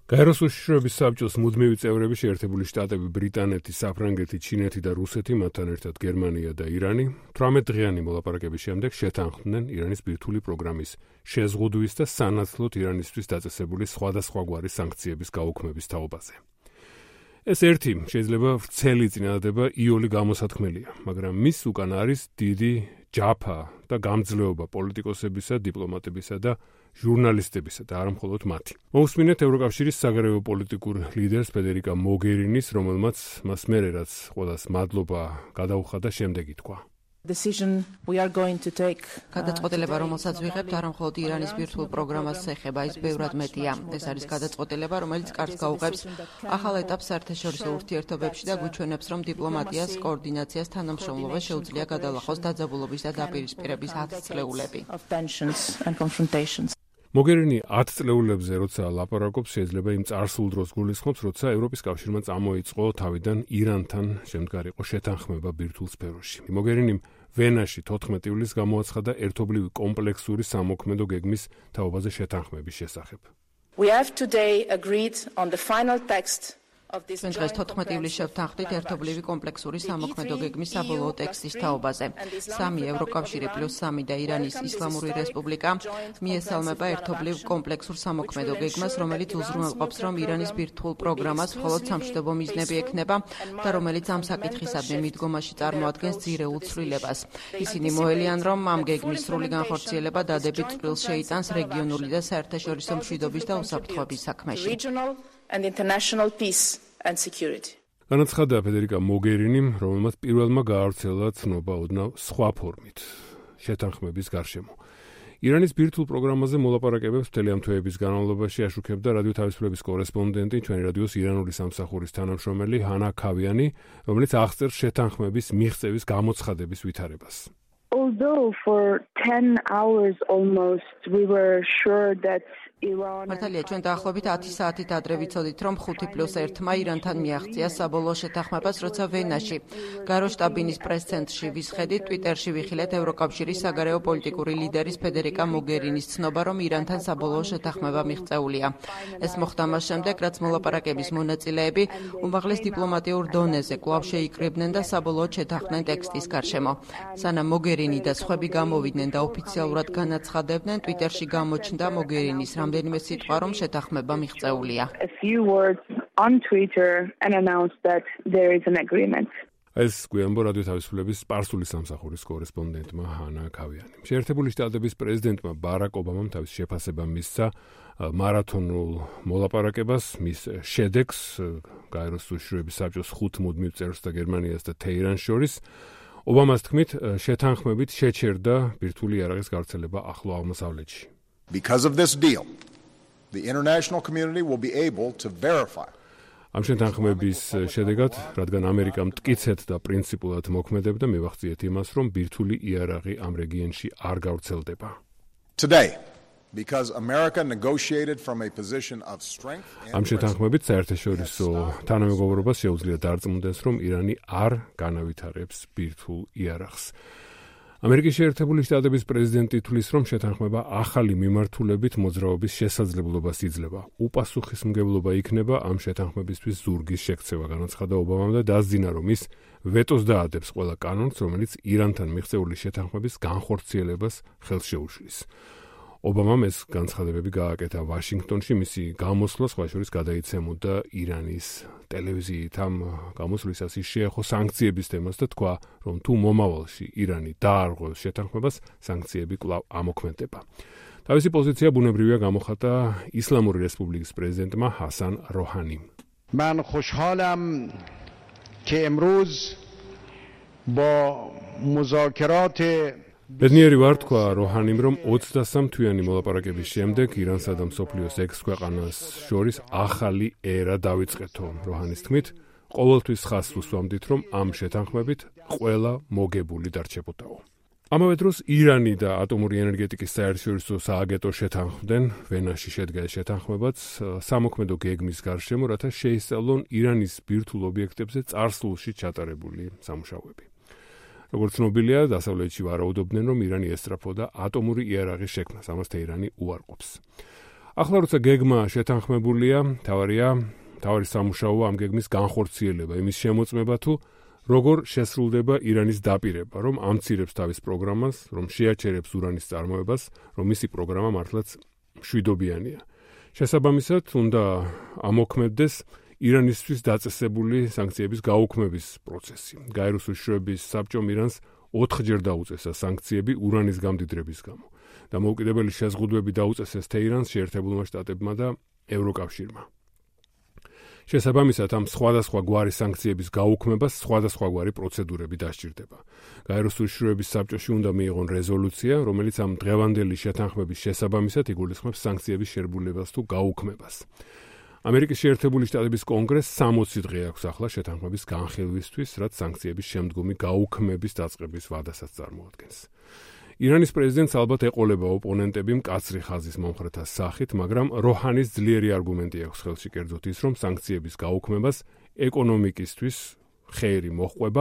გაეროს უშიშროების საბჭოს მუდმივი წევრები შეერთებული შტატები, ბრიტანეთი, საფრანგეთი, ჩინეთი და რუსეთი, მათთან ერთად გერმანია და ირანი 18 დღიანი მოლაპარაკების შემდეგ შეთანხმდნენ ირანის ბირთვული პროგრამის შეზღუდვის და სანაცვლოდ ირანისთვის დაწესებული სხვადასხვაგვარი სანქციების გაუქმების თაობაზე. ეს ერთი შეიძლება ვრცელი წინადადება იოლი გამოსათქმელია, მაგრამ მის უკან არის დიდი ჯაფა და გამძლეობა პოლიტიკოსებისა, დიპლომატებისა და ჟურნალისტებისა და არა მხოლოდ მათი. მოусმინეთ ევროკავშირის საგარეო პოლიტიკურ ლიდერს ფედერიკა მოგერინის, რომელმაც მას მერე რაც ყველას მადლობა გადაუხადა, შემდეგი თქვა. გადაწყვეტილება, რომელსაც ვიღებთ, არა მხოლოდ ირანის ბირთვულ პროგრამას ეხება, ის ბევრად მეტია. ეს არის გადაწყვეტილება, რომელიც კარგს გაუღებს ახალ ეტაპს საერთაშორისო ურთიერთობებში და გვიჩვენებს, რომ დიპლომატიას, კოორდინაციას, თანამშრომლობას შეუძლია გადალახოს დაძაბულობის და დაპირისპირების 10 წლეულები. მოგერინი 10 წლეულებზე როცა ლაპარაკობს, შეიძლება იმ წარსულ დროს გულისხმობს, როცა ევროპის კავშირმა წამოიწყო თავიდან ირანთან შემდგარიყო შეთანხმება ბირთვულ სფეროში. მოგერინიმ ვენაში 14 ივლისს გამოაცხადა ერთობლივი კომპლექსური სამოქმედო გეგმის თაობაზე შეთანხმების შესახებ. ჩვენ დღეს 14 ივლისს შევთანხმდით ერთობლივი კომპლექსური სამოქმედო გეგმის საბოლოო ტექსტის თაობაზე. 3 ევროკავშირი პლუს 3 და ირანის ისლამური რესპუბლიკა მიესალმება ერთობლივ კომპლექსურ სამოქმედო გეგმას, რომელიც უზრუნველყოფს, რომ ირანის ბირთვულ პროგრამას მხოლოდ სამშვიდობო მიზნები ექნება და რომელიც ამ საკითხისადმი მიდგომაში წარმოადგენს ძირეულ ცვლილებას. ისინი მოელიან, რომ ამ გეგმის სრული განხორციელება დადებით წყვილს შეიტანს რეგიონული და საერთაშორისო მშვიდობის და უსაფრთხოების საქმეში. განაცხადა ფედერიკა მოგერინიმ, რომელმაც პირველმა გაავრცელა ცნობა ოდნავ სხვა ფორმით შეთანხმების გარშემო. ირანის ბირთვულ პროგრამაზე მოლაპარაკებებს მთელი ამ თვეების განმავლობაში აშუქებდა რადიო თავისუფლების კორესპონდენტი, ჩვენი რადიოს ირანული სამსახურის თანამშრომელი ჰანა ქავიანი, რომელიც აღწერს შეთანხმების მიღწევის გამოცხადების ვითარებას. Although for 10 hours almost we were sure that მართალია, ჩვენ დაახლოებით 10 საათით ადრე ვიცოდით, რომ 5+1-მა ირანთან მიაღწია საბოლოო შეთანხმებას, როცა ვენაში, გაეროს შტაბ-ბინის პრეს-ცენტრში ვისხედით, ტვიტერში ვიხილეთ ევროკავშირის საგარეო პოლიტიკური ლიდერის ფედერიკა მოგერინის ცნობა, რომ ირანთან საბოლოო შეთანხმება მიღწეულია. ეს მოხდა მას შემდეგ, რაც მოლაპარაკების მონაწილეები უმაღლეს დიპლომატიურ დონეზე კვლავ შეიკრიბნენ და საბოლოოდ შეთანხმდნენ ტექსტის გარშემო. სანამ მოგერინი და სხვები გამოვიდნენ და ოფიციალურად განაცხადებდნენ, ტვიტერში გამოჩნდა მოგერინის რამდენიმე სიტყვა, რომ შეთანხმება მიღწეულია. ეს გვიანბო რადიო თავისუფლების სპარსული სამსახურის კორესპონდენტმა ჰანა ქავიანიმ. შეერთებული შტატების პრეზიდენტმა ბარაკ ობამამ თავის შეფასება მისცა მარათონულ მოლაპარაკებას, მის შედეგს გაეროს უშიშროების საბჭოს 5 მუდმივ წევრს და გერმანიას და თეირანს შორის. ობამას თქმით, შეთანხმებით შეჩერდა ბირთვული იარაღის გავრცელება ახლო აღმოსავლეთში. Because of this deal, the international community will be able to verify. ამ შეთანხმების შედეგად, რადგან ამერიკა მტკიცედ და პრინციპულად მოქმედებდა, მივახციეთ იმას, რომ ბირთვული იარაღი ამ რეგიონში არ გავრცელდება. Today, because America negotiated from a position of strength. ამ შეთანხმებით საერთაშორისო თანამეგობრობას შეუძლია დარწმუნდეს, რომ ირანი არ განავითარებს ბირთვულ იარაღს. ამერიკის შეერთებული შტატების პრეზიდენტი თვლის, რომ შეთანხმება ახალი მიმართულებით მოძრაობის შესაძლებლობას იძლევა. უპასუხისმგებლობა იქნება ამ შეთანხმებისთვის ზურგის შექცევა, განაცხადა ობამამ და დასძინა, რომ ის ვეტოს დაადებს ყველა კანონს, რომელიც ირანთან მიღწეული შეთანხმების განხორციელებას ხელს შეუშლის. ობამამ ეს განცხადებები გააკეთა ვაშინგტონში, მისი გამოსვლა სხვა შორის გადაიცემოდა ირანის ტელევიზიით. ამ გამოსვლისას ის შეეხო სანქციების თემას და თქვა, რომ თუ მომავალში ირანი დაარღვევს შეთანხმებას, სანქციები კვლავ ამოქმედება. თავისი პოზიცია ბუნებრივია გამოხატა ისლამური რესპუბლიკის პრეზიდენტმა ჰასან როჰანიმ. Man خوشحالم که امروز با مذاکرات ბედნიერი ვარ, თქვა როჰანიმ, რომ 23 თვიანი მოლაპარაკების შემდეგ ირანსა და მსოფლიოს 6 ქვეყანას შორის ახალი ერა დავიწყეთო. როჰანის თქმით, ყოველთვის ხაზს უსვამდით, რომ ამ შეთანხმებით ყველა მოგებული დარჩებოდაო. ამავე დროს ირანი და ატომური ენერგეტიკის საერთაშორისო სააგენტო შეთანხმდნენ, ვენაში შედგა ეს შეთანხმებაც სამოქმედო გეგმის გარშემო, რათა შეისწავლონ ირანის ბირთვულ ობიექტებზე წარსულში ჩატარებული სამუშაოები. როგორც ცნობილია, დასავლეთში ვარაუდობდნენ, რომ ირანი ესწრაფოდა ატომური იარაღის შექმნას, ამას თეირანი უარყოფს. ახლა როცა გეგმა შეთანხმებულია, თავარი სამუშაოა ამ გეგმის განხორციელება, იმის შემოწმება თუ როგორ შესრულდება ირანის დაპირება, რომ ამცირებს თავის პროგრამას, რომ შეაჩერებს ურანის წარმოებას, რომ მისი პროგრამა მართლაც მშვიდობიანია. შესაბამისად, უნდა ამოქმედდეს ირანისთვის დაწესებული სანქციების გაუქმების პროცესი. გაეროს უშუალოების საბჭომ ირანს 4-ჯერ დაუწესა სანქციები ურანის გამდიდრების გამო და მოუკიდებელი შეზღუდვები დაუწესეს თეირანს, შეერთებულმა შტატებმა და ევროკავშირმა. შესაბამისად, ამ სხვადასხვა გვარი სანქციების გაუქმებას სხვადასხვაგვარი პროცედურები დასჭირდება. გაეროს უშუალოების საბჭოში უნდა მიიღონ რეზოლუცია, რომელიც ამ დღევანდელი შეთანხმების შესაბამისად იგულისხმებს სანქციების შერბულებას თუ გაუქმებას. ამერიკის შეერთებული შტატების კონგრესს 60 დღე აქვს ახლა შეთანხმების განხილვისთვის, რაც სანქციების შემდგომი გაუქმების დაწყების ვადასაც წარმოადგენს. ირანის პრეზიდენტს ალბათ ეყოლება ოპონენტები მკაცრი ხაზის მომხრეთა სახით, მაგრამ როჰანის ძლიერი არგუმენტი აქვს ხელში, კერძოდ ის, რომ სანქციების გაუქმებას ეკონომიკისთვის ხეირი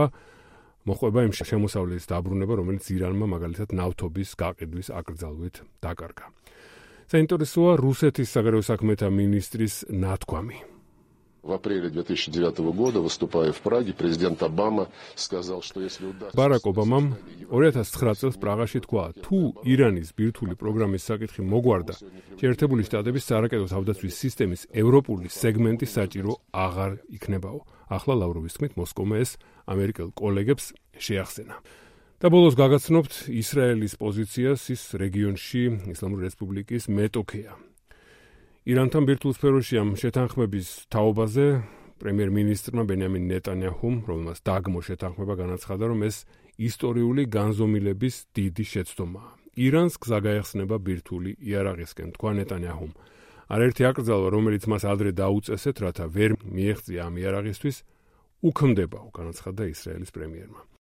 მოჰყვება იმ შემოსავლების დაბრუნება, რომელიც ირანმა მაგალითად ნავთობის გაყიდვის აკრძალვით დაკარგა. საინტერესოა რუსეთის საგარეო საქმეთა ministris ნათქვამი. В апреле 2009 года, выступая в Праге, президент Обама сказал, что если удастся... Барак Обамამ 2009 წელს პრაღაში თქვა, თუ ირანის ბირთვული პროგრამის საკითხი მოგვარდა, შეერთებული შტატების სარაკეტო თავდაცვის სისტემის ევროპული სეგმენტი საჭირო აღარ იქნებაო. ახლა ლავროვის თქმით, მოსკოვმა ეს ამერიკელ კოლეგებს შეახსენა. და ბოლოს გაგაცნობთ ისრაელის პოზიციას ის რეგიონში ისლამური რესპუბლიკის მეტოქეა. ირანთან ბირთვულ სფეროში ამ შეთანხმების თაობაზე პრემიერ-მინისტრმა ბენიამინ ნეტანიაჰუმ, რომელმაც დაგმო შეთანხმება, განაცხადა, რომ ეს ისტორიული განზომილების დიდი შეცდომაა. ირანს გზა გაეხსნება ბირთვული იარაღისკენ, თქვა ნეტანიაჰუმ. არაერთი აკრძალვა, რომელიც მას ადრე დაუწესეთ, რათა ვერ მიეღწია ამ იარაღისთვის, უქმდებაო, განაცხადა ისრაელის პრემიერმა.